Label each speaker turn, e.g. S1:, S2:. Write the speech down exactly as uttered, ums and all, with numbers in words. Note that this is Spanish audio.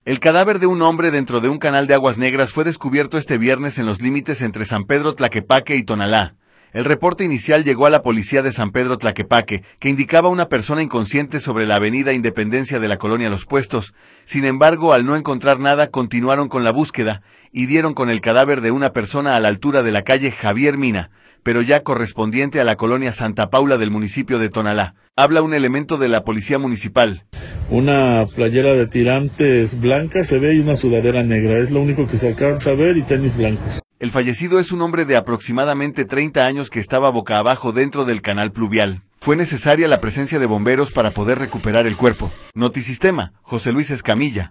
S1: El cadáver de un hombre dentro de un canal de aguas negras fue descubierto este viernes en los límites entre San Pedro Tlaquepaque y Tonalá. El reporte inicial llegó a la policía de San Pedro Tlaquepaque, que indicaba una persona inconsciente sobre la avenida Independencia de la colonia Los Puestos. Sin embargo, al no encontrar nada, continuaron con la búsqueda y dieron con el cadáver de una persona a la altura de la calle Javier Mina, pero ya correspondiente a la colonia Santa Paula del municipio de Tonalá. Habla un elemento de la policía municipal.
S2: Una playera de tirantes blanca se ve y una sudadera negra, es lo único que se alcanza a ver, y tenis blancos.
S1: El fallecido es un hombre de aproximadamente treinta años que estaba boca abajo dentro del canal pluvial. Fue necesaria la presencia de bomberos para poder recuperar el cuerpo. Notisistema, José Luis Escamilla.